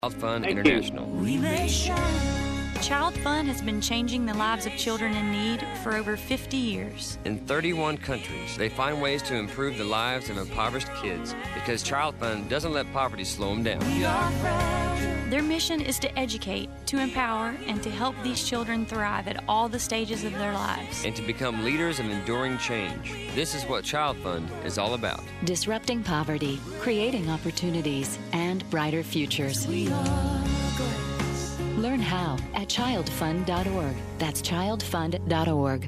Child Fund Thank International. Child Fund has been changing the lives of children in need for over 50 years. In 31 countries, they find ways to improve the lives of impoverished kids because Child Fund doesn't let poverty slow them down. Their mission is to educate, to empower, and to help these children thrive at all the stages of their lives. And to become leaders of enduring change. This is what Child Fund is all about. Disrupting poverty, creating opportunities, and brighter futures. Learn how at childfund.org. That's childfund.org.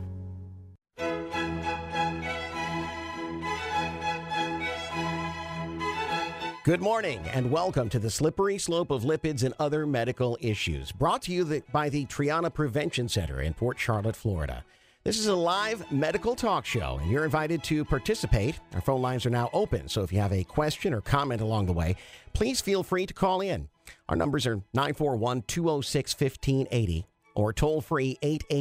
Good morning and welcome to the Slippery Slope of Lipids and Other Medical Issues, brought to you by the Triana Prevention Center in Port Charlotte, Florida. This is a live medical talk show, and you're invited to participate. Our phone lines are now open, so if you have a question or comment along the way, please feel free to call in. Our numbers are 941-206-1580 or toll-free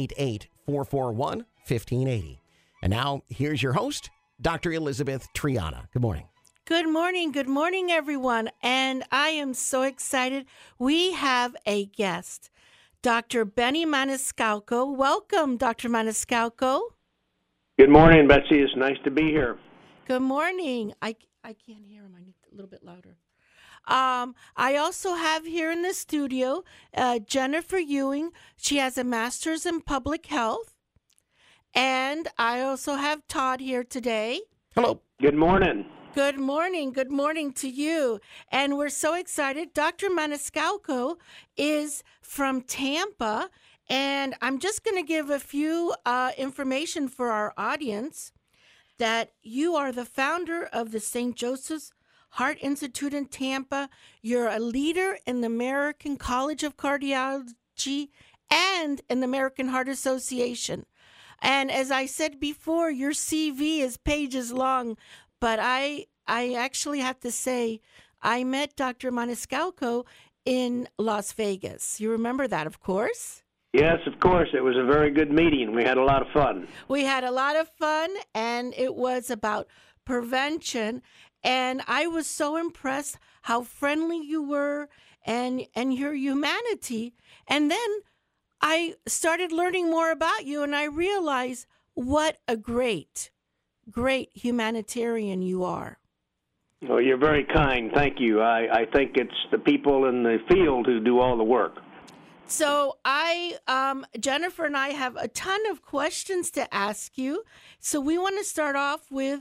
888-441-1580. And now, here's your host, Dr. Elizabeth Triana. Good morning. Good morning, everyone. And I am so excited. We have a guest, Dr. Benny Maniscalco. Welcome, Dr. Maniscalco. Good morning, Betsy. It's nice to be here. Good morning. I can't hear him. I need a little bit louder. I also have here in the studio Jennifer Ewing. She has a master's in public health. And I also have Todd here today. Hello. Good morning. Good morning. Good morning to you. And we're so excited. Dr. Maniscalco is from Tampa. And I'm just going to give a few information for our audience that you are the founder of the St. Joseph's Heart Institute in Tampa. You're a leader in the American College of Cardiology and in the American Heart Association. And as I said before, your CV is pages long, but I actually have to say I met Dr. Maniscalco in Las Vegas. You remember that, of course? Yes, of course. It was a very good meeting. We had a lot of fun. We had a lot of fun, and it was about prevention. And I was so impressed how friendly you were and your humanity. And then I started learning more about you, and I realized what a great humanitarian you are. Well, you're very kind. Thank you. I think it's the people in the field who do all the work. So Jennifer and I have a ton of questions to ask you. So we want to start off with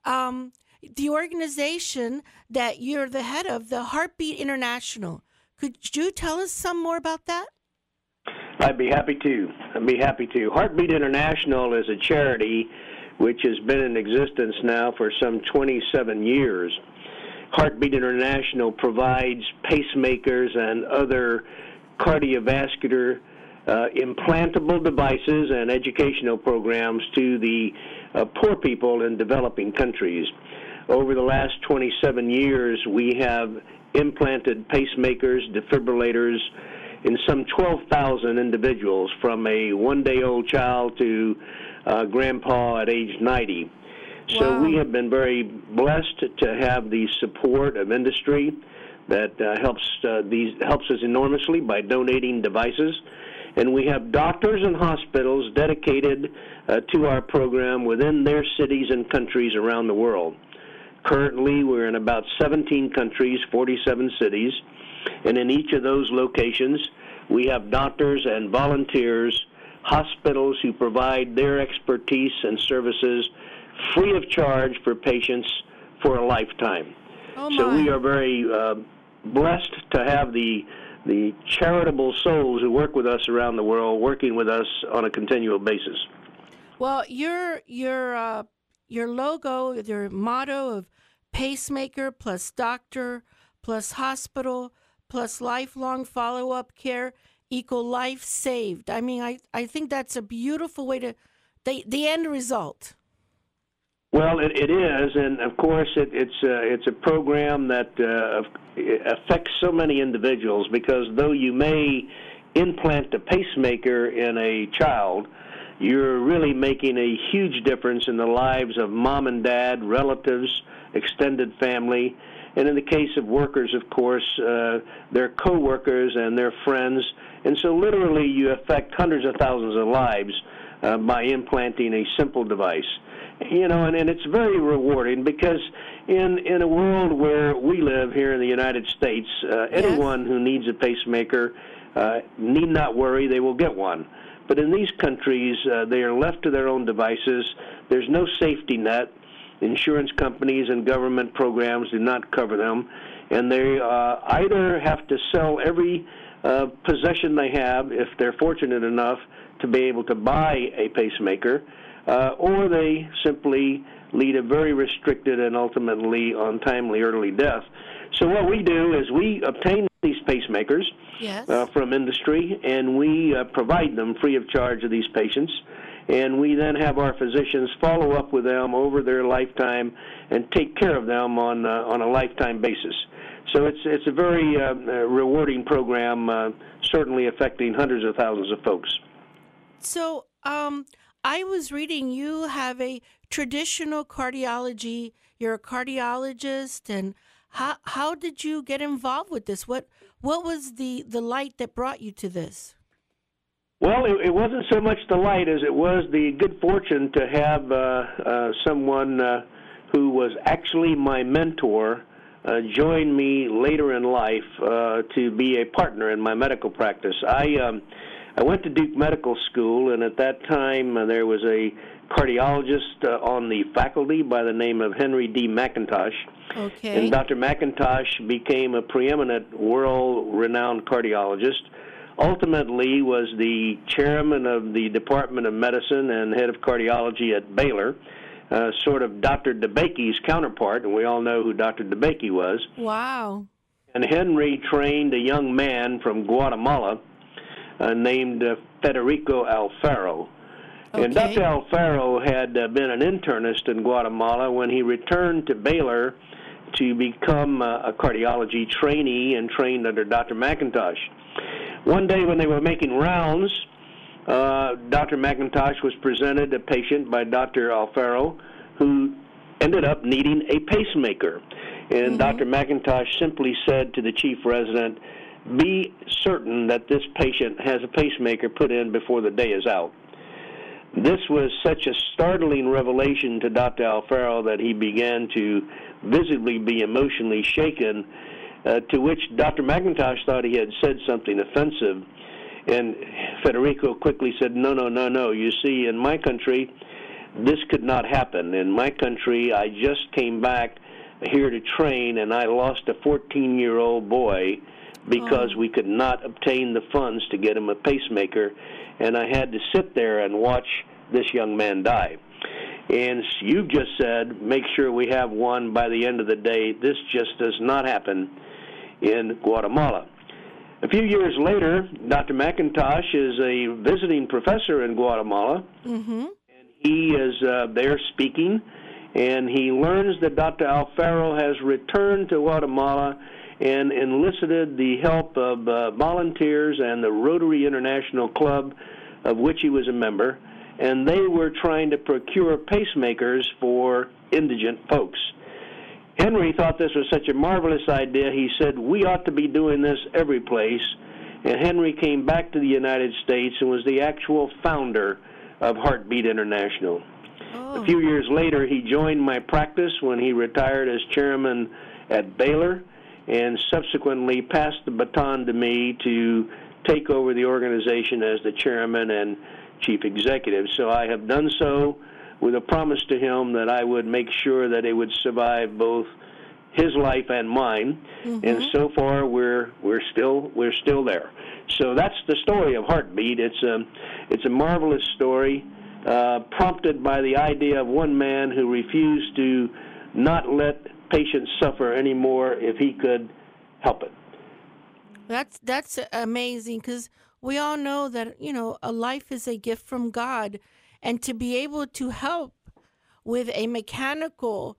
the organization that you're the head of, the Heartbeat International. Could you tell us some more about that? I'd be happy to. Heartbeat International is a charity which has been in existence now for some 27 years. Heartbeat International provides pacemakers and other cardiovascular implantable devices and educational programs to the poor people in developing countries. Over the last 27 years, we have implanted pacemakers, defibrillators in some 12,000 individuals, from a one-day-old child to grandpa at age 90. So Wow. we have been very blessed to have the support of industry that helps us enormously by donating devices. And we have doctors and hospitals dedicated to our program within their cities and countries around the world. Currently, we're in about 17 countries, 47 cities, and in each of those locations, we have doctors and volunteers, hospitals who provide their expertise and services free of charge for patients for a lifetime. Oh, So my. we are very blessed to have the charitable souls who work with us around the world working with us on a continual basis. Well, your logo, your motto of pacemaker plus doctor plus hospital plus lifelong follow-up care equal life saved. I mean, I think that's a beautiful way to the end result. Well, it is, and of course, it's a program that affects so many individuals, because though you may implant a pacemaker in a child, you're really making a huge difference in the lives of mom and dad, relatives, extended family, And in the case of workers, of course, their co-workers and their friends. And so literally you affect hundreds of thousands of lives by implanting a simple device. And it's very rewarding because in a world where we live here in the United States, anyone who needs a pacemaker need not worry, they will get one. But in these countries, they are left to their own devices. There's no safety net. Insurance companies and government programs do not cover them, and they either have to sell every possession they have, if they're fortunate enough to be able to buy a pacemaker, or they simply lead a very restricted and ultimately untimely early death. So what we do is we obtain these pacemakers from industry, and we provide them free of charge to these patients. And we then have our physicians follow up with them over their lifetime and take care of them on a lifetime basis. So it's a very rewarding program, certainly affecting hundreds of thousands of folks. So I was reading you have a traditional cardiology. You're a cardiologist, and how did you get involved with this? What was the light that brought you to this? Well, it wasn't so much the light as it was the good fortune to have someone who was actually my mentor join me later in life to be a partner in my medical practice. I went to Duke Medical School, and at that time there was a cardiologist on the faculty by the name of Henry D. McIntosh. Okay. And Dr. McIntosh became a preeminent world-renowned cardiologist. Ultimately was the chairman of the Department of Medicine and head of cardiology at Baylor, sort of Dr. DeBakey's counterpart, and we all know who Dr. DeBakey was. Wow. And Henry trained a young man from Guatemala named Federico Alfaro. Okay. And Dr. Alfaro had been an internist in Guatemala when he returned to Baylor to become a cardiology trainee and trained under Dr. McIntosh. One day when they were making rounds, Dr. McIntosh was presented a patient by Dr. Alfaro who ended up needing a pacemaker. And Dr. McIntosh simply said to the chief resident, be certain that this patient has a pacemaker put in before the day is out. This was such a startling revelation to Dr. Alfaro that he began to visibly be emotionally shaken, to which Dr. McIntosh thought he had said something offensive. And Federico quickly said, no. You see, in my country, this could not happen. In my country, I just came back here to train, and I lost a 14-year-old boy because we could not obtain the funds to get him a pacemaker, and I had to sit there and watch this young man die. And you just said, make sure we have one by the end of the day. This just does not happen in Guatemala. A few years later, Dr. McIntosh is a visiting professor in Guatemala, and he is there speaking, and he learns that Dr. Alfaro has returned to Guatemala and enlisted the help of volunteers and the Rotary International Club, of which he was a member, and they were trying to procure pacemakers for indigent folks. Henry thought this was such a marvelous idea, he said, we ought to be doing this every place. And Henry came back to the United States and was the actual founder of Heartbeat International. A few years later, he joined my practice when he retired as chairman at Baylor, and subsequently passed the baton to me to take over the organization as the chairman and chief executive. So I have done so with a promise to him that I would make sure that it would survive both his life and mine. And so far we're still there. So that's the story of Heartbeat. It's a marvelous story, prompted by the idea of one man who refused to not let patients suffer anymore if he could help it. That's amazing, because we all know that, a life is a gift from God, and to be able to help with a mechanical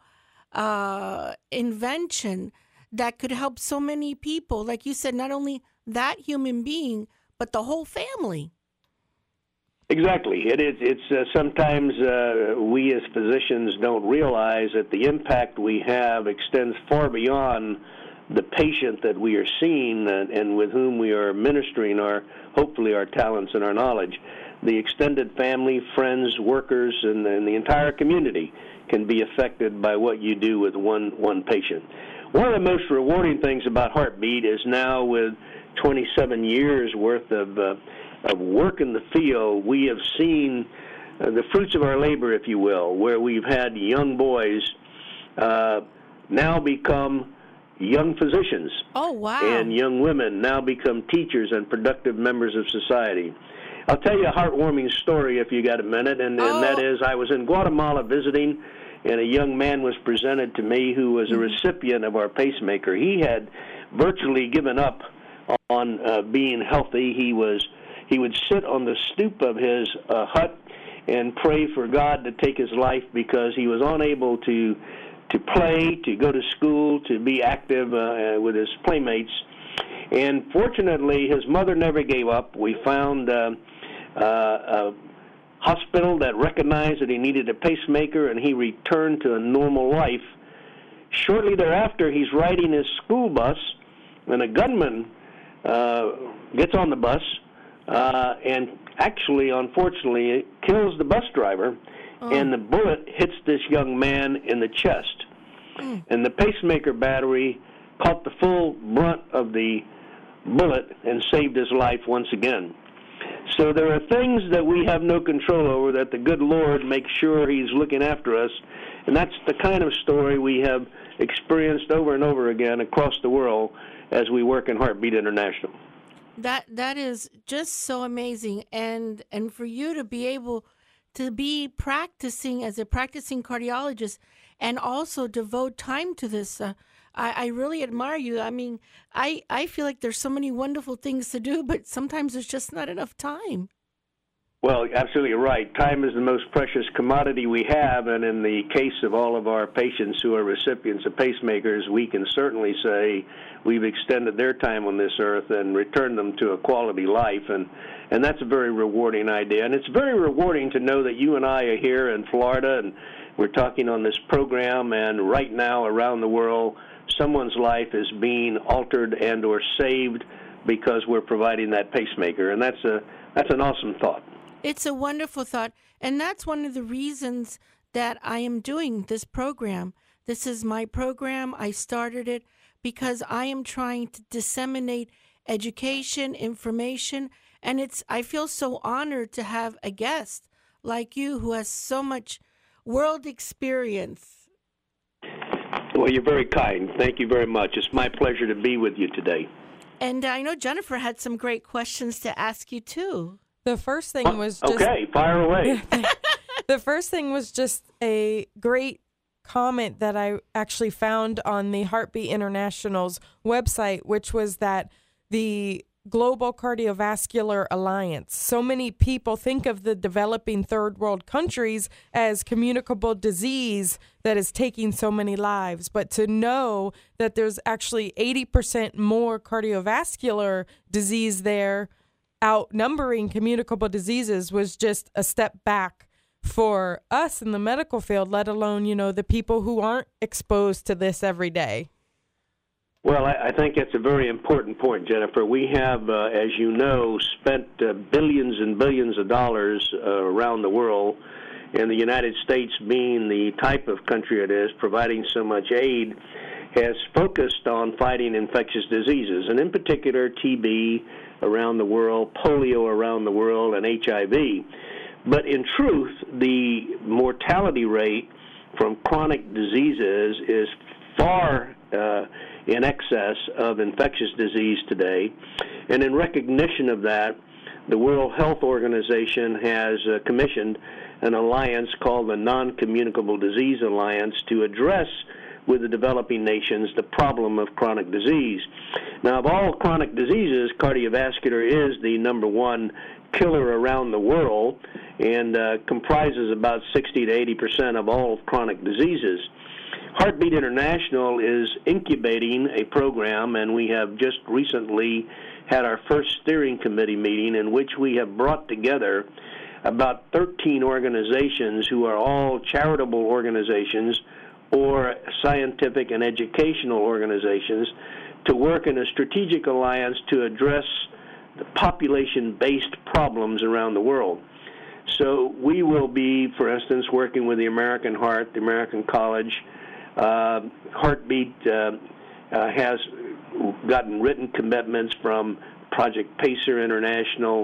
invention that could help so many people, like you said, not only that human being, but the whole family. Exactly. It's sometimes we as physicians don't realize that the impact we have extends far beyond the patient that we are seeing and with whom we are ministering hopefully our talents and our knowledge. The extended family, friends, workers, and the entire community can be affected by what you do with one patient. One of the most rewarding things about Heartbeat is now with 27 years worth of work in the field, we have seen the fruits of our labor, if you will, where we've had young boys now become young physicians. Oh, wow. And young women now become teachers and productive members of society. I'll tell you a heartwarming story if you got a minute, and that is I was in Guatemala visiting, and a young man was presented to me who was a recipient of our pacemaker. He had virtually given up on being healthy. He would sit on the stoop of his hut and pray for God to take his life because he was unable to play, to go to school, to be active with his playmates. And fortunately, his mother never gave up. We found a hospital that recognized that he needed a pacemaker, and he returned to a normal life. Shortly thereafter, he's riding his school bus, and a gunman gets on the bus and actually, unfortunately, kills the bus driver, and the bullet hits this young man in the chest. And the pacemaker battery caught the full brunt of the bullet and saved his life once again. So there are things that we have no control over that the good Lord makes sure he's looking after us, and that's the kind of story we have experienced over and over again across the world as we work in Heartbeat International. That is just so amazing, and for you to be able to be practicing as a practicing cardiologist and also devote time to this, I really admire you. I mean, I feel like there's so many wonderful things to do, but sometimes there's just not enough time. Well, absolutely right. Time is the most precious commodity we have, and in the case of all of our patients who are recipients of pacemakers, we can certainly say we've extended their time on this earth and returned them to a quality life, and that's a very rewarding idea. And it's very rewarding to know that you and I are here in Florida, and we're talking on this program, and right now around the world, someone's life is being altered and or saved because we're providing that pacemaker, and that's an awesome thought. It's a wonderful thought, and that's one of the reasons that I am doing this program. This is my program. I started it because I am trying to disseminate education, information, and I feel so honored to have a guest like you who has so much world experience. Well, you're very kind. Thank you very much. It's my pleasure to be with you today. And I know Jennifer had some great questions to ask you, too. The first thing was just... Okay, fire away. The first thing was just a great comment that I actually found on the Heartbeat International's website, which was that the Global Cardiovascular Alliance, so many people think of the developing third world countries as communicable disease that is taking so many lives. But to know that there's actually 80% more cardiovascular disease there, outnumbering communicable diseases, was just a step back for us in the medical field, let alone, the people who aren't exposed to this every day. Well, I think that's a very important point, Jennifer. We have, as you know, spent billions and billions of dollars around the world, and the United States, being the type of country it is, providing so much aid, has focused on fighting infectious diseases, and in particular TB around the world, polio around the world, and HIV. But in truth, the mortality rate from chronic diseases is far in excess of infectious disease today. And in recognition of that, the World Health Organization has commissioned an alliance called the Non-Communicable Disease Alliance to address with the developing nations the problem of chronic disease. Now, of all chronic diseases, cardiovascular is the number one killer around the world and comprises about 60 to 80% of all chronic diseases. Heartbeat International is incubating a program, and we have just recently had our first steering committee meeting in which we have brought together about 13 organizations who are all charitable organizations or scientific and educational organizations to work in a strategic alliance to address the population-based problems around the world. So we will be, for instance, working with the American Heart, the American College. Heartbeat has gotten written commitments from Project Pacer International,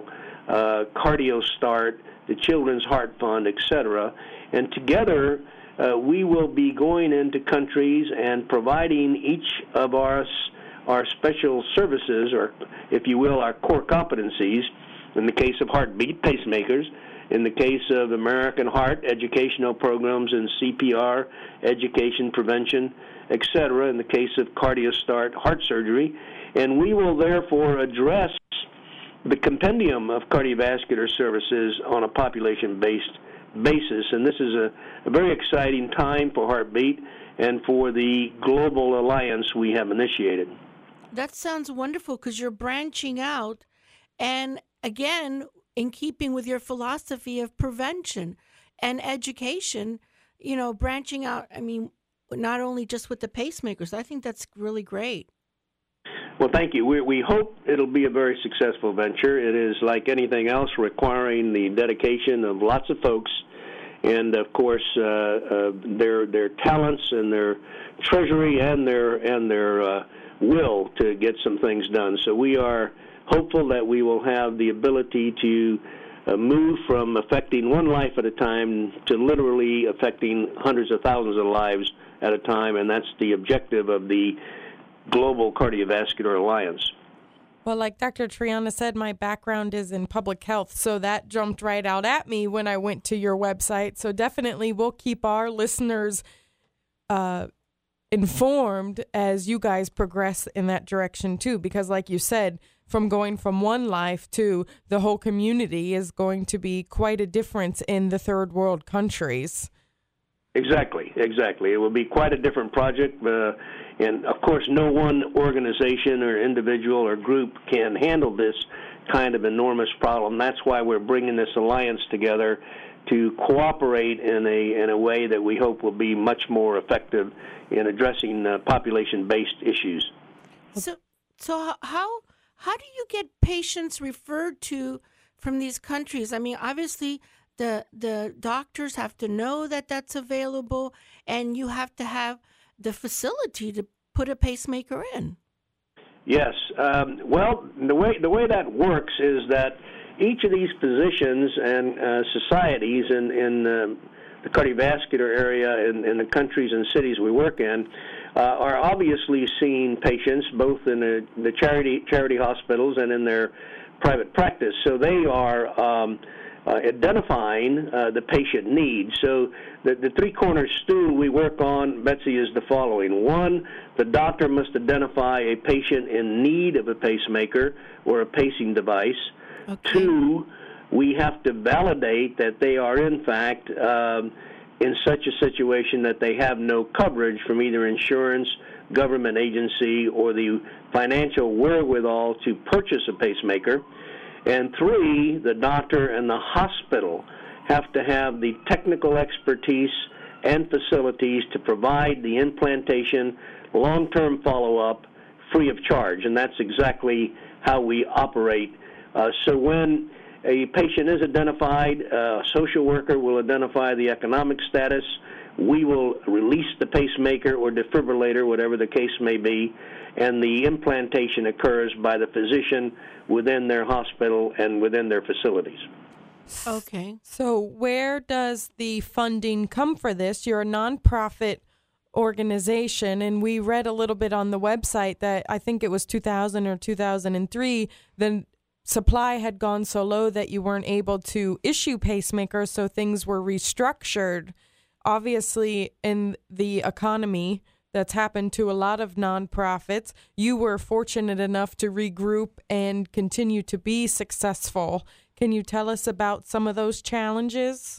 CardioStart, the Children's Heart Fund, etc. And together, we will be going into countries and providing each of our special services, or if you will, our core competencies. In the case of Heartbeat, pacemakers. In the case of American Heart, educational programs in CPR, education, prevention, etc. In the case of CardioStart, heart surgery. And we will therefore address the compendium of cardiovascular services on a population-based basis. And this is a very exciting time for Heartbeat and for the global alliance we have initiated. That sounds wonderful because you're branching out. And again, in keeping with your philosophy of prevention and education, branching out, not only just with the pacemakers. I think that's really great. Well, thank you. We hope it'll be a very successful venture. It is, like anything else, requiring the dedication of lots of folks and, of course, their talents and their treasury and their will to get some things done. So we are hopeful that we will have the ability to move from affecting one life at a time to literally affecting hundreds of thousands of lives at a time, and that's the objective of the Global Cardiovascular Alliance. Well, like Dr. Triana said, my background is in public health, so that jumped right out at me when I went to your website. So definitely we'll keep our listeners informed as you guys progress in that direction too, because like you said, from going from one life to the whole community is going to be quite a difference in the third world countries. Exactly. It will be quite a different project, and of course no one organization or individual or group can handle this kind of enormous problem. That's why we're bringing this alliance together to cooperate in a way that we hope will be much more effective in addressing population-based issues. So how do you get patients referred to from these countries? Obviously, the doctors have to know that that's available, and you have to have the facility to put a pacemaker in. Yes. Well, the way that works is that each of these physicians and societies in the cardiovascular area in the countries and cities we work in are obviously seeing patients both in the charity hospitals and in their private practice. So they are identifying the patient needs. So the three-corner stool we work on, Betsy, is the following. One, the doctor must identify a patient in need of a pacemaker or a pacing device. Okay. Two, we have to validate that they are, in fact, in such a situation that they have no coverage from either insurance, government agency, or the financial wherewithal to purchase a pacemaker. And three, the doctor and the hospital have to have the technical expertise and facilities to provide the implantation, long-term follow-up, free of charge. And that's exactly how we operate. So when a patient is identified, a social worker will identify the economic status. We will release the pacemaker or defibrillator, whatever the case may be, and the implantation occurs by the physician within their hospital and within their facilities. Okay. So where does the funding come for this? You're a nonprofit organization, and we read a little bit on the website that I think it was 2000 or 2003, the supply had gone so low that you weren't able to issue pacemakers, so things were restructured. Obviously, in the economy that's happened to a lot of nonprofits, you were fortunate enough to regroup and continue to be successful. Can you tell us about some of those challenges?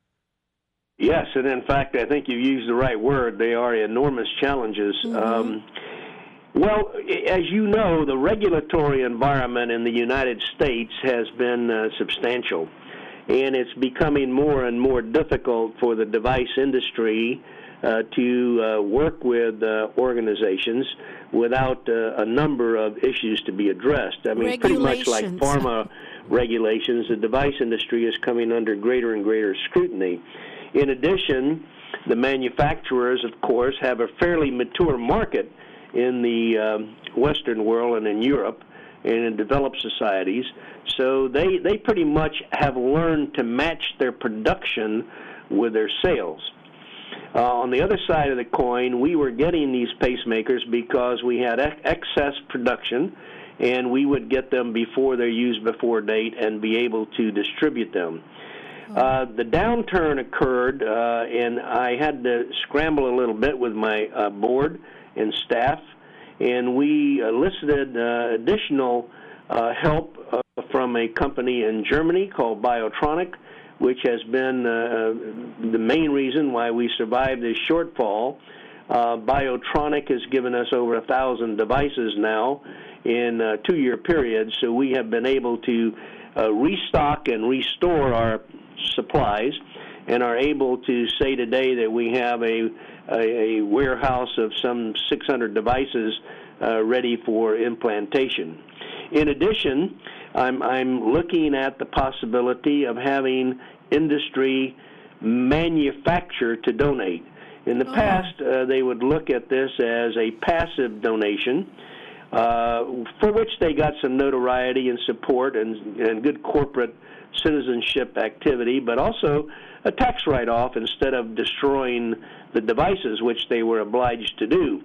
Yes, and in fact, I think you used the right word. They are enormous challenges. Mm-hmm. Well, as you know, the regulatory environment in the United States has been substantial. and it's becoming more and more difficult for the device industry to work with organizations without a number of issues to be addressed. I mean, pretty much like pharma regulations, the device industry is coming under greater and greater scrutiny. In addition, the manufacturers, of course, have a fairly mature market in the Western world and in Europe and in developed societies. So they pretty much have learned to match their production with their sales. On the other side of the coin, we were getting these pacemakers because we had excess production, and we would get them before their use-before date and be able to distribute them. The downturn occurred, and I had to scramble a little bit with my board and staff, and we elicited additional help from a company in Germany called Biotronic, which has been the main reason why we survived this shortfall. Biotronic has given us over 1,000 devices now in a 2-year period, so we have been able to restock and restore our supplies and are able to say today that we have a warehouse of some 600 devices ready for implantation. In addition, I'm looking at the possibility of having industry manufacture to donate. In the past, they would look at this as a passive donation, for which they got some notoriety and support and good corporate citizenship activity, but also a tax write-off instead of destroying the devices, which they were obliged to do.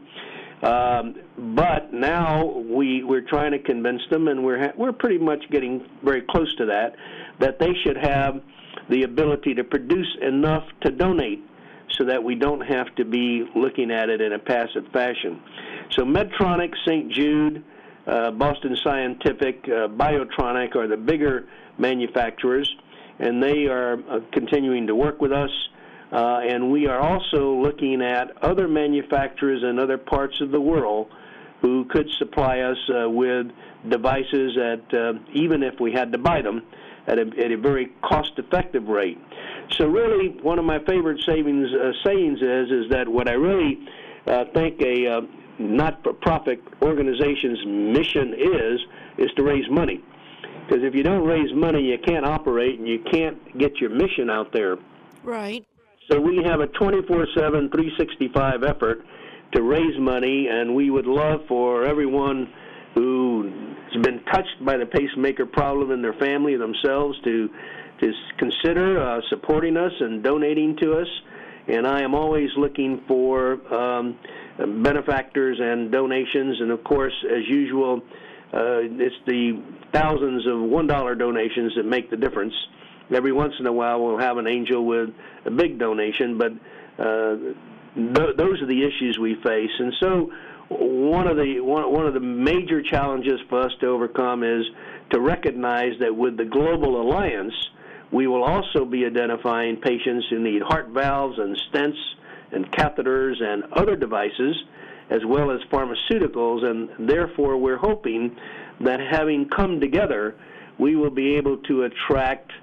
But now we're trying to convince them, and we're pretty much getting very close to that they should have the ability to produce enough to donate so that we don't have to be looking at it in a passive fashion. So Medtronic, St. Jude, Boston Scientific, Biotronic are the bigger manufacturers, and they are continuing to work with us. And we are also looking at other manufacturers in other parts of the world who could supply us with devices at, even if we had to buy them, at a very cost-effective rate. So really, one of my favorite sayings is that what I really think a not-for-profit organization's mission is to raise money. Because if you don't raise money, you can't operate and you can't get your mission out there. Right. So we have a 24/7, 365 effort to raise money, and we would love for everyone who's been touched by the pacemaker problem in their family or themselves to consider supporting us and donating to us. And I am always looking for benefactors and donations, and of course, as usual, it's the thousands of $1 donations that make the difference. Every once in a while, we'll have an angel with a big donation, but those are the issues we face. And so, one of the major challenges for us to overcome is to recognize that with the Global Alliance, we will also be identifying patients who need heart valves and stents and catheters and other devices, as well as pharmaceuticals, and therefore we're hoping that having come together, we will be able to attract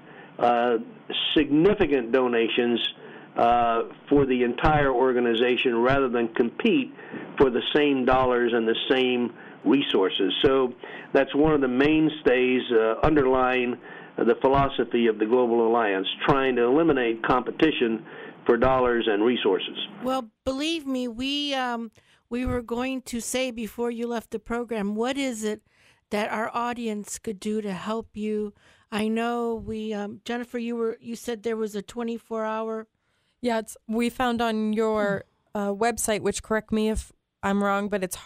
significant donations for the entire organization rather than compete for the same dollars and the same resources. So that's one of the mainstays underlying the philosophy of the Global Alliance, trying to eliminate competition for dollars and resources. Well, believe me, we were going to say before you left the program, what is it that our audience could do to help you? I know Jennifer, you said there was a 24-hour. Yeah, we found on your website, which correct me if I'm wrong, but it's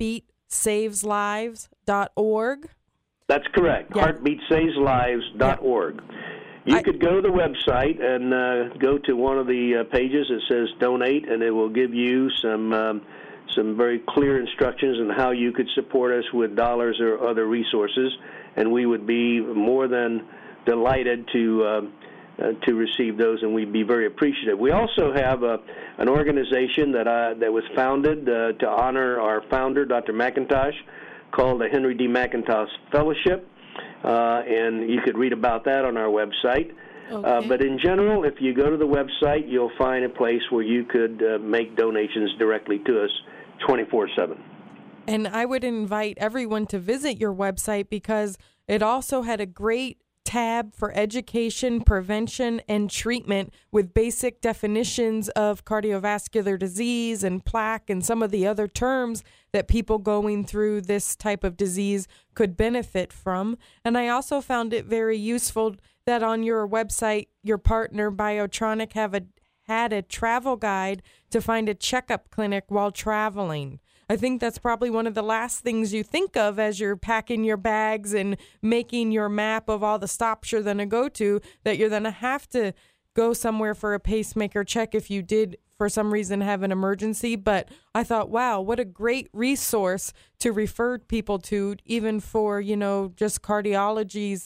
heartbeatsaveslives.org. That's correct. Yeah. Heartbeatsaveslives.org. You could go to the website and go to one of the pages that says donate, and it will give you some very clear instructions on how you could support us with dollars or other resources, and we would be more than delighted to receive those, and we'd be very appreciative. We also have an organization that was founded to honor our founder, Dr. McIntosh, called the Henry D. McIntosh Fellowship, and you could read about that on our website. Okay. But in general, if you go to the website, you'll find a place where you could make donations directly to us 24/7. And I would invite everyone to visit your website because it also had a great tab for education, prevention, and treatment with basic definitions of cardiovascular disease and plaque and some of the other terms that people going through this type of disease could benefit from. And I also found it very useful that on your website, your partner, Biotronic, had a travel guide to find a checkup clinic while traveling. I think that's probably one of the last things you think of as you're packing your bags and making your map of all the stops you're going to go to, that you're going to have to go somewhere for a pacemaker check if you did, for some reason, have an emergency. But I thought, wow, what a great resource to refer people to, even for, just cardiology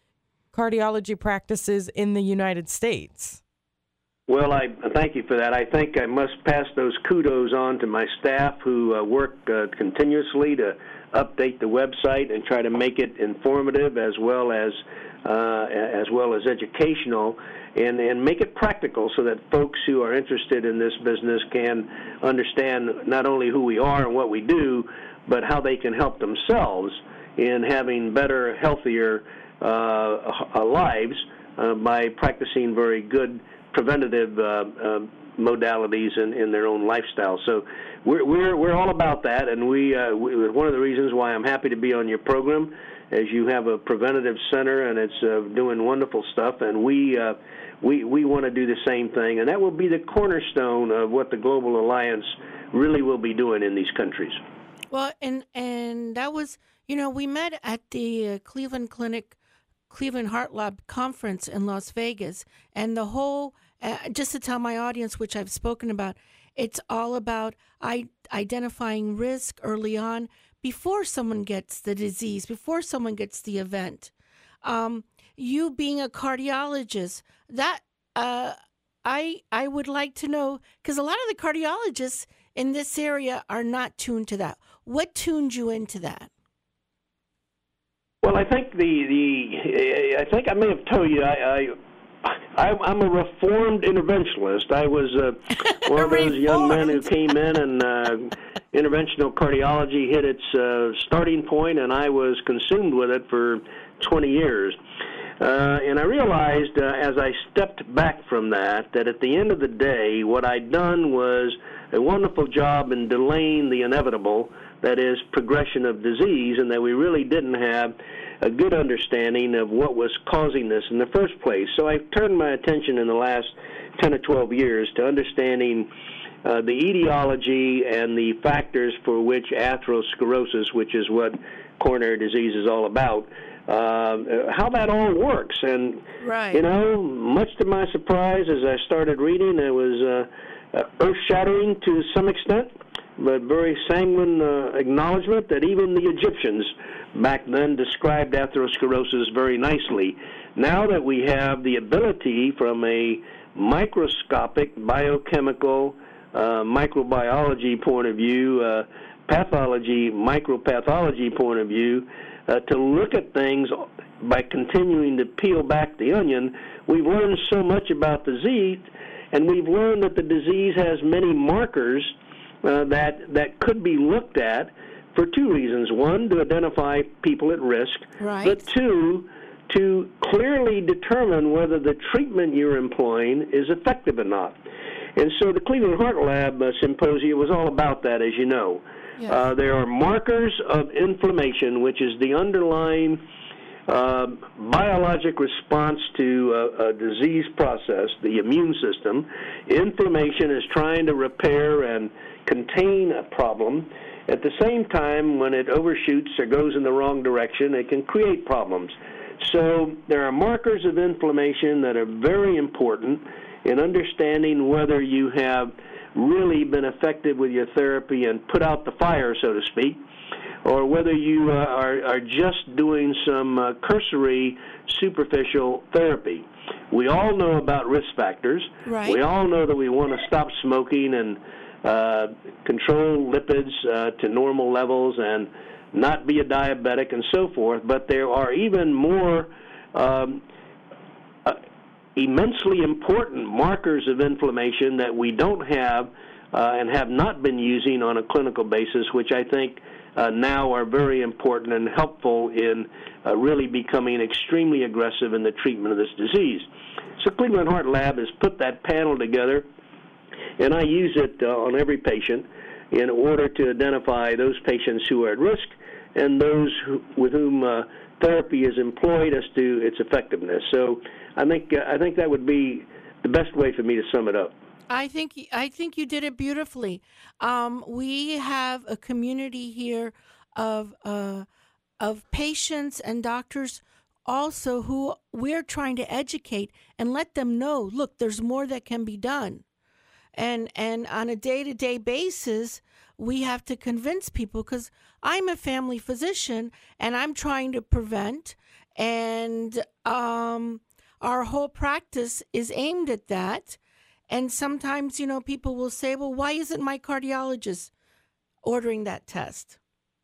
practices in the United States. Well, I thank you for that. I think I must pass those kudos on to my staff who work continuously to update the website and try to make it informative as well as educational, and make it practical so that folks who are interested in this business can understand not only who we are and what we do, but how they can help themselves in having better, healthier lives by practicing very good preventative modalities in their own lifestyle. So we're all about that, and we one of the reasons why I'm happy to be on your program, as you have a preventative center and it's doing wonderful stuff, and we want to do the same thing, and that will be the cornerstone of what the Global Alliance really will be doing in these countries. Well, and that was, we met at the Cleveland Heart Lab conference in Las Vegas, and the whole, just to tell my audience, which I've spoken about, it's all about identifying risk early on before someone gets the disease, before someone gets the event. You being a cardiologist, that I would like to know, because a lot of the cardiologists in this area are not tuned to that. What tuned you into that? Well, I think I think I may have told you I'm a reformed interventionalist. I was one of those young men who came in and interventional cardiology hit its starting point, and I was consumed with it for 20 years. And I realized as I stepped back from that at the end of the day, what I'd done was a wonderful job in delaying the inevitable, that is, progression of disease, and that we really didn't have a good understanding of what was causing this in the first place. So I turned my attention in the last 10 or 12 years to understanding the etiology and the factors for which atherosclerosis, which is what coronary disease is all about, how that all works. And, right. Much to my surprise, as I started reading, it was earth-shattering to some extent, but very sanguine acknowledgement that even the Egyptians back then described atherosclerosis very nicely. Now that we have the ability from a microscopic biochemical microbiology point of view, pathology, micropathology point of view, to look at things by continuing to peel back the onion, we've learned so much about disease, and we've learned that the disease has many markers that could be looked at for two reasons. One, to identify people at risk, right. But two, to clearly determine whether the treatment you're employing is effective or not. And so the Cleveland Heart Lab Symposium was all about that, as you know. Yes. There are markers of inflammation, which is the underlying biologic response to a disease process, the immune system. Inflammation is trying to repair and contain a problem. At the same time, when it overshoots or goes in the wrong direction, it can create problems. So there are markers of inflammation that are very important in understanding whether you have really been effective with your therapy and put out the fire, so to speak, or whether you are just doing some cursory, superficial therapy. We all know about risk factors. Right. We all know that we want to stop smoking and control lipids to normal levels and not be a diabetic and so forth, but there are even more immensely important markers of inflammation that we don't have and have not been using on a clinical basis, which I think now are very important and helpful in really becoming extremely aggressive in the treatment of this disease. So Cleveland Heart Lab has put that panel together, and I use it on every patient in order to identify those patients who are at risk and those with whom therapy is employed as to its effectiveness. So I think that would be the best way for me to sum it up. I think you did it beautifully. We have a community here of patients and doctors also who we're trying to educate and let them know, look, there's more that can be done. And on a day-to-day basis, we have to convince people, because I'm a family physician and I'm trying to prevent, and our whole practice is aimed at that. And sometimes, people will say, well, why isn't my cardiologist ordering that test?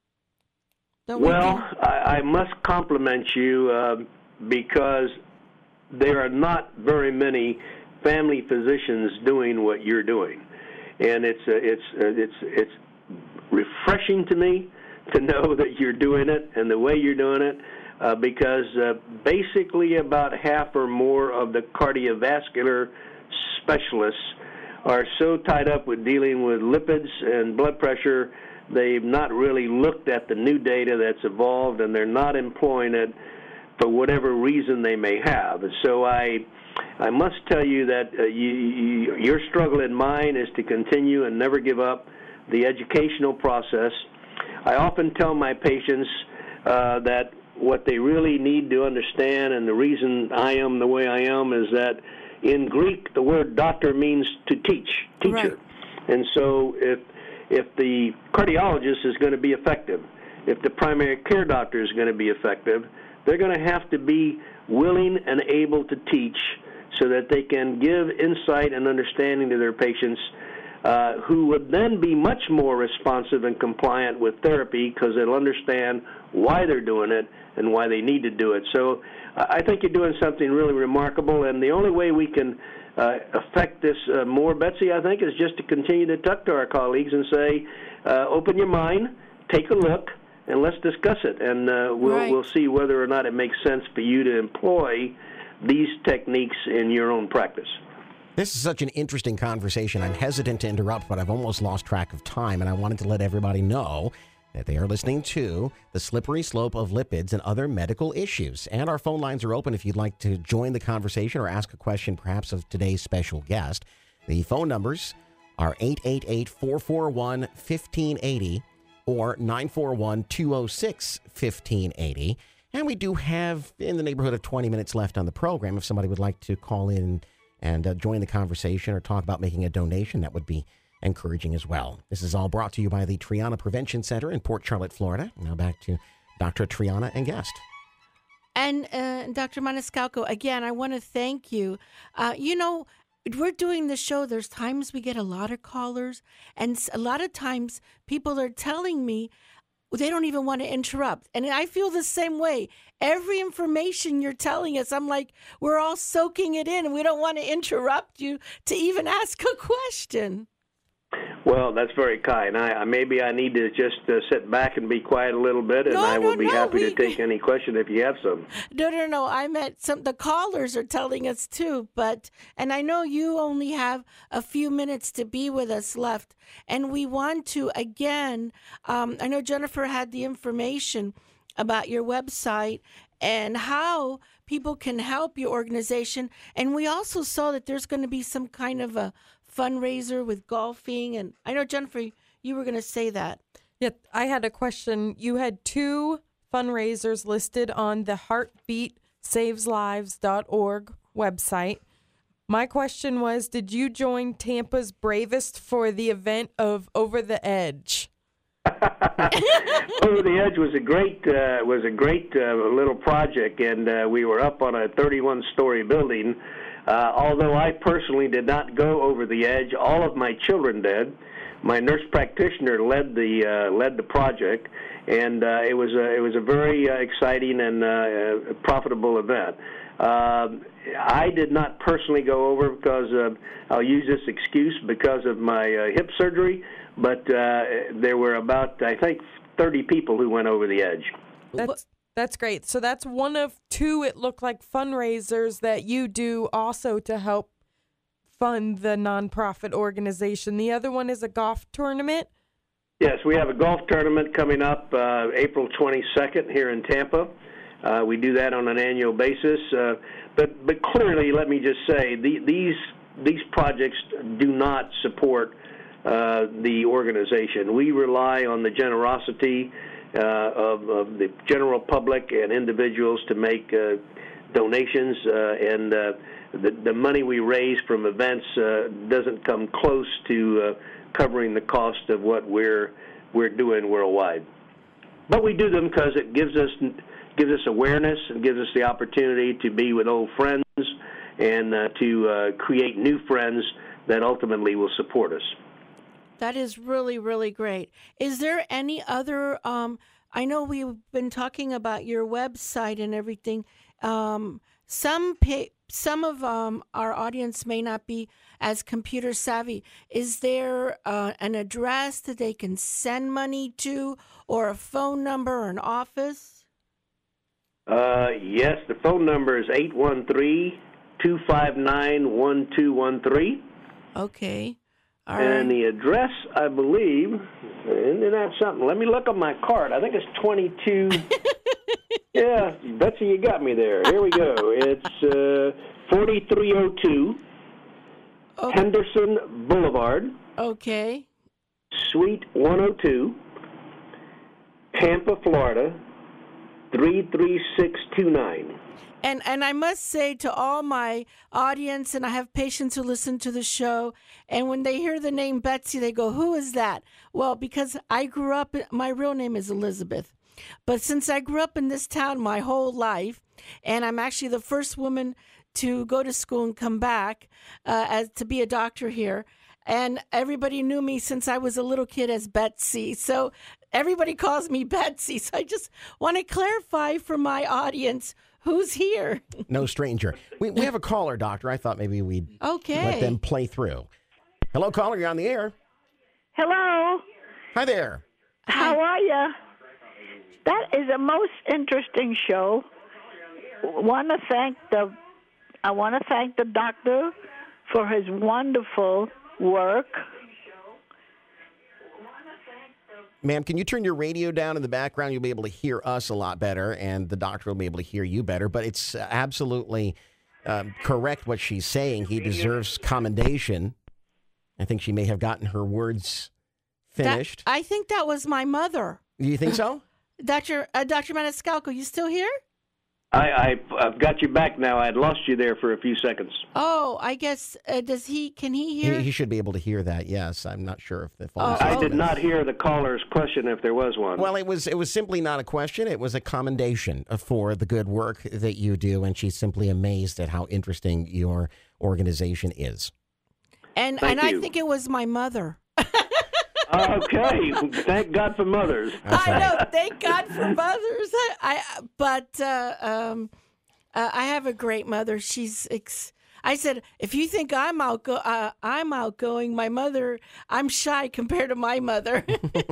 I must compliment you because there are not very many family physicians doing what you're doing, and it's refreshing to me to know that you're doing it and the way you're doing it, because basically about half or more of the cardiovascular specialists are so tied up with dealing with lipids and blood pressure, they've not really looked at the new data that's evolved, and they're not employing it for whatever reason they may have. So I must tell you that your struggle and mine is to continue and never give up the educational process. I often tell my patients that what they really need to understand, and the reason I am the way I am, is that in Greek the word doctor means to teach, teacher. Right. And so if the cardiologist is going to be effective, if the primary care doctor is going to be effective, they're going to have to be willing and able to teach so that they can give insight and understanding to their patients, who would then be much more responsive and compliant with therapy because they'll understand why they're doing it and why they need to do it. So I think you're doing something really remarkable, and the only way we can affect this more, Betsy, I think, is just to continue to talk to our colleagues and say, open your mind, take a look, and let's discuss it, and we'll see whether or not it makes sense for you to employ these techniques in your own practice. This is such an interesting conversation. I'm hesitant to interrupt, but I've almost lost track of time, and I wanted to let everybody know that they are listening to The Slippery Slope of Lipids and Other Medical Issues. And our phone lines are open if you'd like to join the conversation or ask a question perhaps of today's special guest. The phone numbers are 888-441-1580 or 941-206-1580. And we do have in the neighborhood of 20 minutes left on the program. If somebody would like to call in and join the conversation or talk about making a donation, that would be encouraging as well. This is all brought to you by the Triana Prevention Center in Port Charlotte, Florida. Now back to Dr. Triana and guest. And Dr. Maniscalco, again, I want to thank you. We're doing the show. There's times we get a lot of callers, and a lot of times people are telling me they don't even want to interrupt. And I feel the same way. Every information you're telling us, I'm like, we're all soaking it in, and we don't want to interrupt you to even ask a question. Well, that's very kind. Maybe I need to just sit back and be quiet a little bit, and I will be happy to take any question if you have some. No. I meant the callers are telling us too, and I know you only have a few minutes to be with us left, and we want to, again, I know Jennifer had the information about your website and how people can help your organization, and we also saw that there's going to be some kind of a fundraiser with golfing, and I know, Jennifer, you were going to say that. Yeah, I had a question. You had 2 fundraisers listed on the heartbeatsaveslives.org website. My question was, did you join Tampa's Bravest for the event of Over the Edge? Over the Edge was a great little project, and we were up on a 31-story building. Although I personally did not go over the edge, all of my children did. my nurse practitioner led the project, and it was a very exciting and profitable event. I did not personally go over because I'll use this excuse because of my hip surgery, but there were about, I think, 30 people who went over the edge. That's great. So that's one of two, it looked like, fundraisers that you do also to help fund the nonprofit organization. The other one is a golf tournament. Yes, we have a golf tournament coming up April 22nd here in Tampa. We do that on an annual basis. But clearly, let me just say, these projects do not support the organization. We rely on the generosity of the general public and individuals to make donations, and the money we raise from events doesn't come close to covering the cost of what we're doing worldwide. But we do them because it gives us awareness and gives us the opportunity to be with old friends and to create new friends that ultimately will support us. That is really, really great. Is there any other, I know we've been talking about your website and everything. Some of our audience may not be as computer savvy. Is there an address that they can send money to, or a phone number or an office? Yes, the phone number is 813-259-1213. Okay. All and right. the address, I believe, isn't that something? Let me look on my card. I think it's 22. Yeah, Betsy, you got me there. Here we go. It's 4302 Henderson Boulevard. Okay. Suite 102, Tampa, Florida, 33629. And I must say to all my audience, and I have patients who listen to the show, and when they hear the name Betsy, they go, "Who is that?" Well, because I grew up, my real name is Elizabeth. But since I grew up in this town my whole life, and I'm actually the first woman to go to school and come back to be a doctor here, and everybody knew me since I was a little kid as Betsy. So everybody calls me Betsy. So I just want to clarify for my audience who's here. No stranger. We have a caller, Doctor. I thought maybe we'd let them play through. Hello, caller. You're on the air. Hello. Hi there. How are you? That is a most interesting show. I want to thank the doctor for his wonderful work. Ma'am, can you turn your radio down in the background? You'll be able to hear us a lot better, and the doctor will be able to hear you better. But it's absolutely correct what she's saying. He deserves commendation. I think she may have gotten her words finished. I think that was my mother. You think so? Dr. Maniscalco, you still here? I've got you back now. I had lost you there for a few seconds. Oh, I guess, can he hear? He should be able to hear that, yes. I'm not sure if the phone I did not hear the caller's question, if there was one. Well, it was simply not a question. It was a commendation for the good work that you do, and she's simply amazed at how interesting your organization is. And I think it was my mother. Okay, thank God for mothers. I know, thank God for mothers. I have a great mother. I said, if you think I'm outgoing, my mother, I'm shy compared to my mother.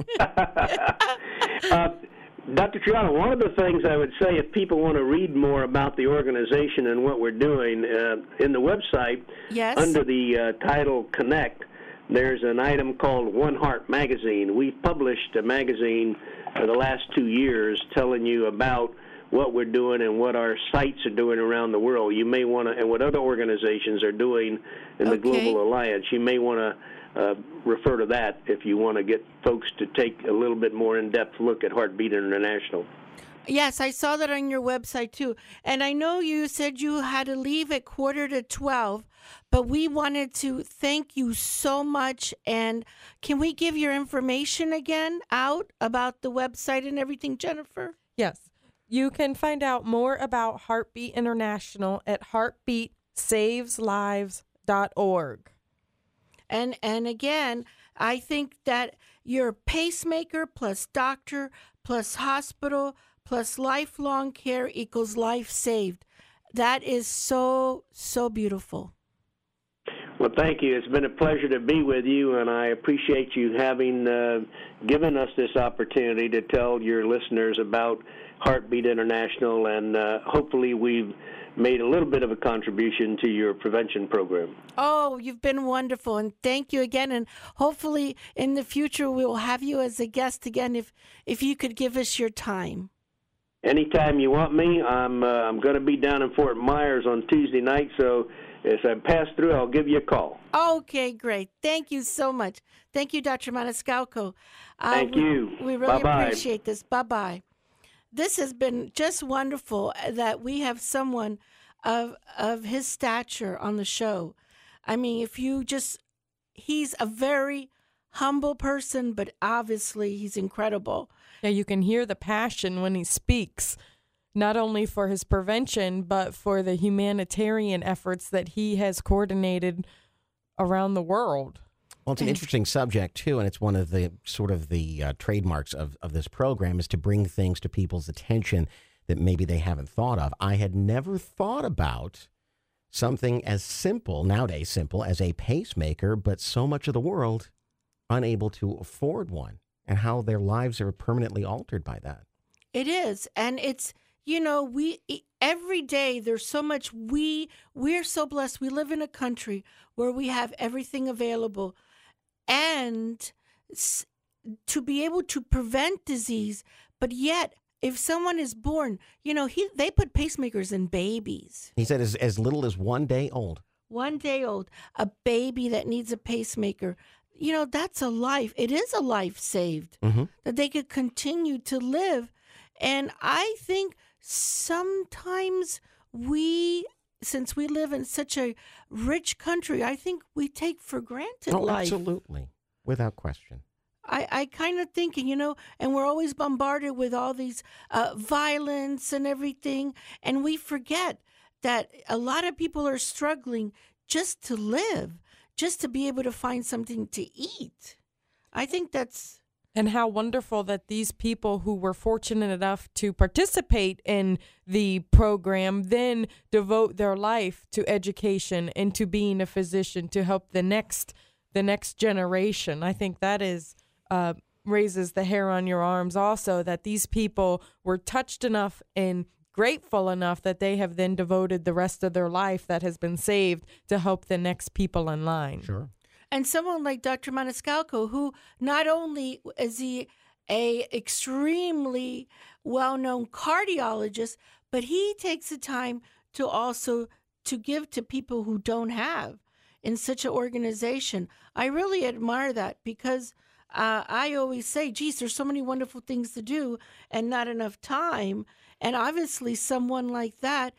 Dr. Triano, one of the things I would say, if people want to read more about the organization and what we're doing, in the website, yes, under the title Connect, there's an item called One Heart Magazine. We've published a magazine the last 2 years telling you about what we're doing and what our sites are doing around the world. You may want to, and what other organizations are doing in the Global Alliance. You may want to refer to that if you want to get folks to take a little bit more in-depth look at Heartbeat International. Yes, I saw that on your website, too. And I know you said you had to leave at 11:45, but we wanted to thank you so much. And can we give your information again out about the website and everything, Jennifer? Yes. You can find out more about Heartbeat International at heartbeatsaveslives.org. And again, I think that your pacemaker plus doctor plus hospital plus lifelong care equals life saved. That is so, so beautiful. Well, thank you. It's been a pleasure to be with you, and I appreciate you having given us this opportunity to tell your listeners about Heartbeat International, and hopefully we've made a little bit of a contribution to your prevention program. Oh, you've been wonderful, and thank you again. And hopefully in the future we will have you as a guest again if you could give us your time. Anytime you want me. I'm going to be down in Fort Myers on Tuesday night, so as I pass through, I'll give you a call. Okay, great. Thank you so much. Thank you, Dr. Maniscalco. Thank you. We really Bye-bye. appreciate this. Bye-bye. This has been just wonderful that we have someone of his stature on the show. I mean, he's a very humble person, but obviously he's incredible. Yeah, you can hear the passion when he speaks, not only for his prevention, but for the humanitarian efforts that he has coordinated around the world. Well, it's an interesting subject, too, and it's one of the sort of the trademarks of this program is to bring things to people's attention that maybe they haven't thought of. I had never thought about something as simple, nowadays simple, as a pacemaker, but so much of the world unable to afford one, and how their lives are permanently altered by that. It is, and it's, every day there's so much, we're so blessed. We live in a country where we have everything available. And to be able to prevent disease, but yet if someone is born, they put pacemakers in babies. He said as little as 1 day old. 1 day old, a baby that needs a pacemaker. That's a life. It is a life saved, that they could continue to live. And I think sometimes since we live in such a rich country, I think we take for granted life. Absolutely. Without question. I kind of think, and we're always bombarded with all these violence and everything, and we forget that a lot of people are struggling just to live, just to be able to find something to eat. I think that's... And how wonderful that these people who were fortunate enough to participate in the program then devote their life to education and to being a physician to help the next generation. I think that is raises the hair on your arms also, that these people were touched enough and grateful enough that they have then devoted the rest of their life that has been saved to help the next people in line. Sure. And someone like Dr. Maniscalco, who not only is he a extremely well-known cardiologist, but he takes the time to also to give to people who don't have in such an organization. I really admire that because I always say, geez, there's so many wonderful things to do and not enough time. And obviously someone like that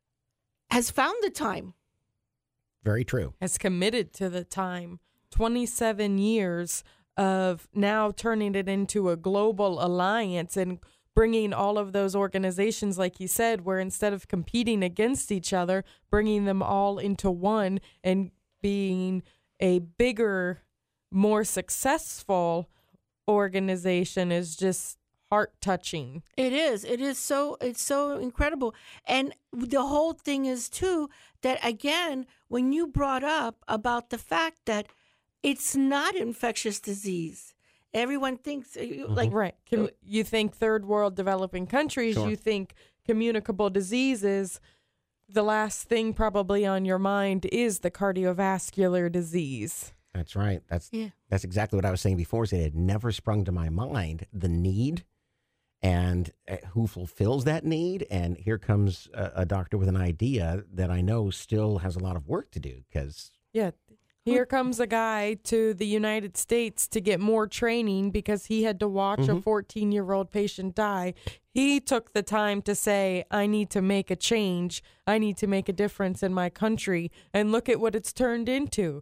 has found the time. Very true. Has committed to the time. 27 years of now turning it into a global alliance and bringing all of those organizations, like you said, where instead of competing against each other, bringing them all into one and being a bigger, more successful organization is just heart-touching. It is. It's so incredible. And the whole thing is, too, that, again, when you brought up about the fact that it's not infectious disease, everyone thinks, right. You think third world developing countries, Sure. You think communicable diseases. The last thing probably on your mind is the cardiovascular disease. That's right. That's exactly what I was saying before. Is it had never sprung to my mind the need and who fulfills that need. And here comes a doctor with an idea that I know still has a lot of work to do because... Yeah. Here comes a guy to the United States to get more training because he had to watch a 14-year-old patient die. He took the time to say, I need to make a change. I need to make a difference in my country. And look at what it's turned into.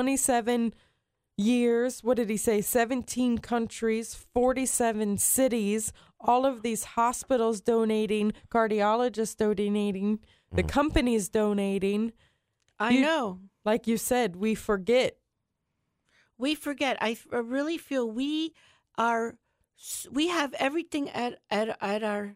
27 years, what did he say? 17 countries, 47 cities, all of these hospitals donating, cardiologists donating, the companies donating. I know. Like you said, we forget. we forget. I really feel we have everything at our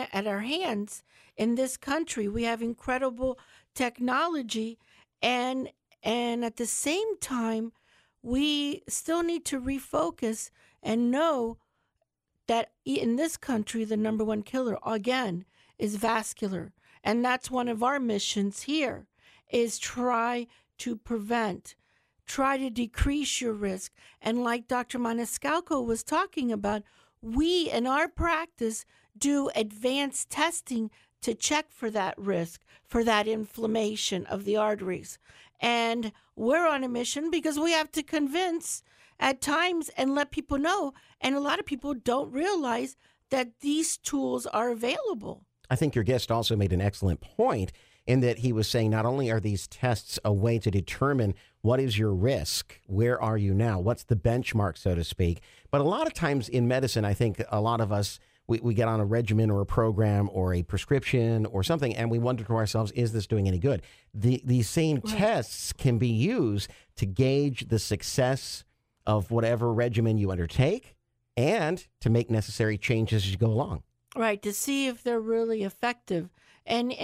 hands in this country. We have incredible technology, and at the same time, we still need to refocus and know that in this country, the number one killer, again, is vascular. And that's one of our missions here, is try to prevent, try to decrease your risk. And like Dr. Maniscalco was talking about, we in our practice do advanced testing to check for that risk, for that inflammation of the arteries. And we're on a mission because we have to convince at times and let people know. And a lot of people don't realize that these tools are available. I think your guest also made an excellent point in that he was saying not only are these tests a way to determine what is your risk, where are you now, what's the benchmark, so to speak, but a lot of times in medicine, I think a lot of us, we get on a regimen or a program or a prescription or something, and we wonder to ourselves, is this doing any good? These same tests can be used to gauge the success of whatever regimen you undertake and to make necessary changes as you go along. Right, to see if they're really effective. And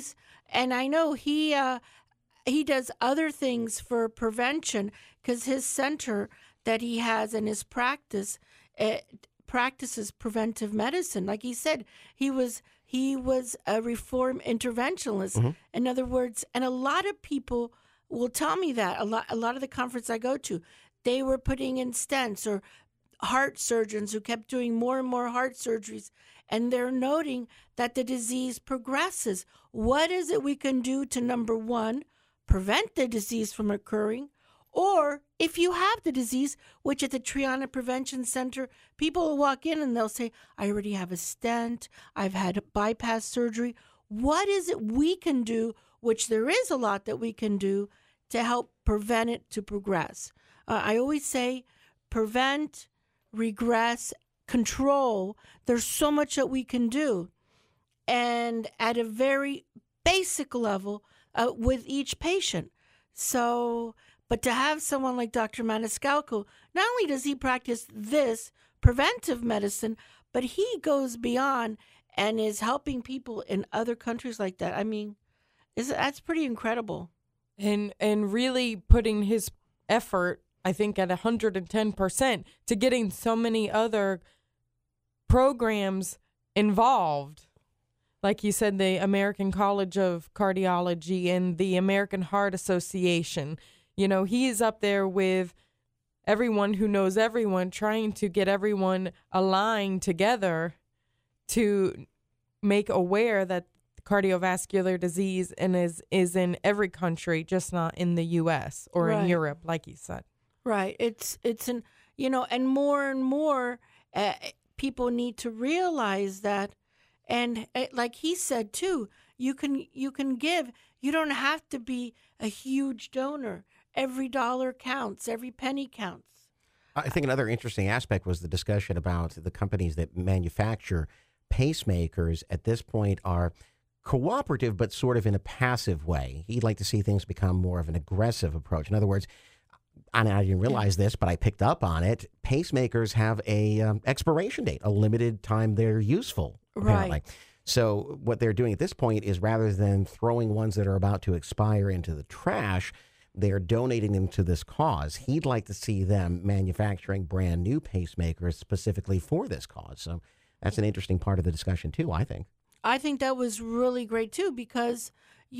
I know he does other things for prevention, because his center that he has in his practice practices preventive medicine. Like he said, he was a reform interventionist. Mm-hmm. In other words, and a lot of people will tell me that a lot of the conference I go to, they were putting in stents, or heart surgeons who kept doing more and more heart surgeries, and they're noting that the disease progresses. What is it we can do to, number one, prevent the disease from occurring? Or if you have the disease, which at the Triana Prevention Center, people will walk in and they'll say, I already have a stent, I've had bypass surgery. What is it we can do, which there is a lot that we can do, to help prevent it to progress? I always say prevent, regress, control. There's so much that we can do. And at a very basic level with each patient. So, but to have someone like Dr. Maniscalco, not only does he practice this preventive medicine, but he goes beyond and is helping people in other countries like that. I mean, that's pretty incredible. And really putting his effort, I think, at 110% to getting so many other programs involved. Like you said, the American College of Cardiology and the American Heart Association. You know, he's up there with everyone who knows everyone, trying to get everyone aligned together to make aware that cardiovascular disease is in every country, just not in the U.S. or in Europe, like you said. Right. It's an, and more people need to realize that. And like he said, too, you can give. You don't have to be a huge donor. Every dollar counts. Every penny counts. I think another interesting aspect was the discussion about the companies that manufacture pacemakers at this point are cooperative, but sort of in a passive way. He'd like to see things become more of an aggressive approach. In other words, and I didn't realize this, but I picked up on it, pacemakers have a expiration date, a limited time they're useful, apparently. Right. So what they're doing at this point is, rather than throwing ones that are about to expire into the trash, they're donating them to this cause. He'd like to see them manufacturing brand new pacemakers specifically for this cause. So that's an interesting part of the discussion, too, I think. I think that was really great, too, because,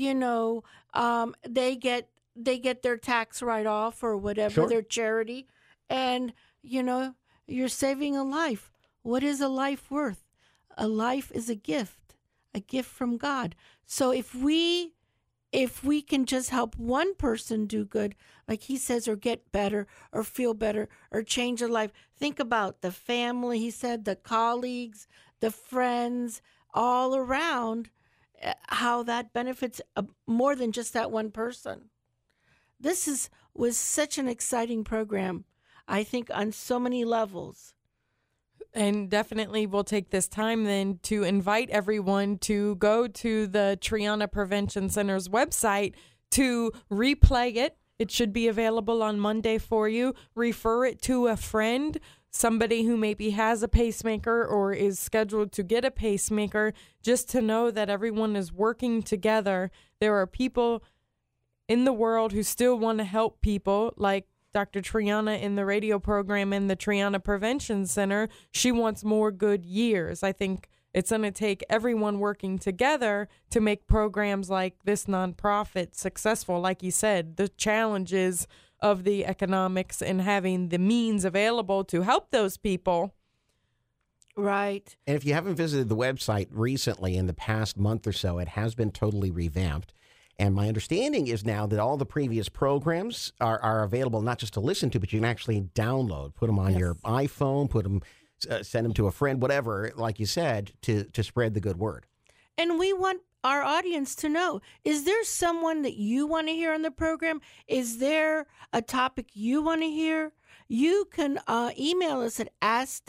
they get their tax write-off or whatever, their charity, and, you're saving a life. What is a life worth? A life is a gift from God. So if we can just help one person do good, like he says, or get better or feel better or change their life, think about the family, he said, the colleagues, the friends, all around, how that benefits more than just that one person. This was such an exciting program, I think, on so many levels. And definitely we'll take this time then to invite everyone to go to the Triana Prevention Center's website to replay it It should be available on Monday for you. Refer it to a friend, somebody who maybe has a pacemaker or is scheduled to get a pacemaker, just to know that everyone is working together. There are people in the world who still want to help people, like Dr. Triana in the radio program in the Triana Prevention Center. She wants more good years. I think it's going to take everyone working together to make programs like this nonprofit successful. Like you said, the challenges of the economics and having the means available to help those people. Right. And if you haven't visited the website recently in the past month or so, it has been totally revamped. And my understanding is now that all the previous programs are available not just to listen to, but you can actually download, put them on your iPhone, put them, send them to a friend, whatever, like you said, to spread the good word. And we want our audience to know, is there someone that you want to hear on the program? Is there a topic you want to hear? You can email us at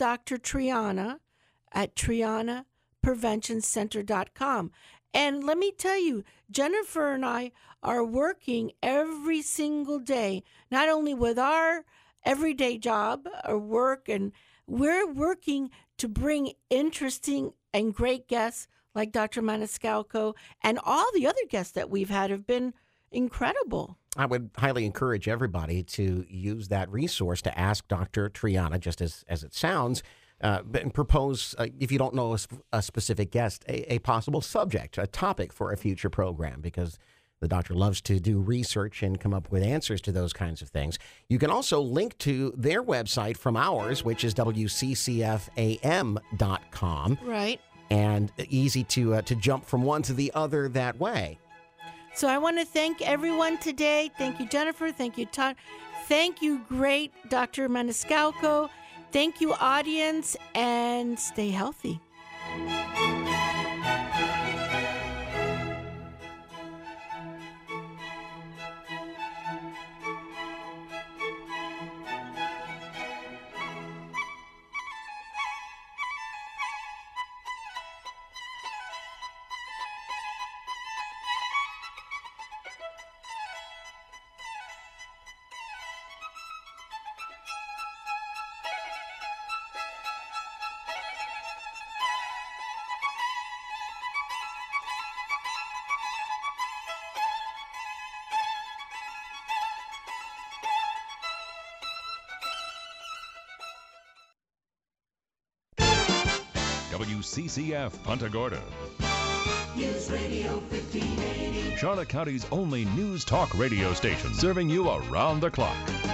askdrtriana@trianapreventioncenter.com. And let me tell you, Jennifer and I are working every single day, not only with our everyday job or work, and we're working to bring interesting and great guests like Dr. Maniscalco, and all the other guests that we've had have been incredible. I would highly encourage everybody to use that resource to ask Dr. Triana, just as it sounds, and propose, if you don't know a specific guest, a possible subject, a topic for a future program, because the doctor loves to do research and come up with answers to those kinds of things. You can also link to their website from ours, which is WCCFAM.com. Right. And easy to jump from one to the other that way. So I want to thank everyone today. Thank you, Jennifer. Thank you, Todd. Thank you, great Dr. Maniscalco. Thank you, audience, and stay healthy. WCCF Punta Gorda. News Radio 1580. Charlotte County's only news talk radio station, serving you around the clock.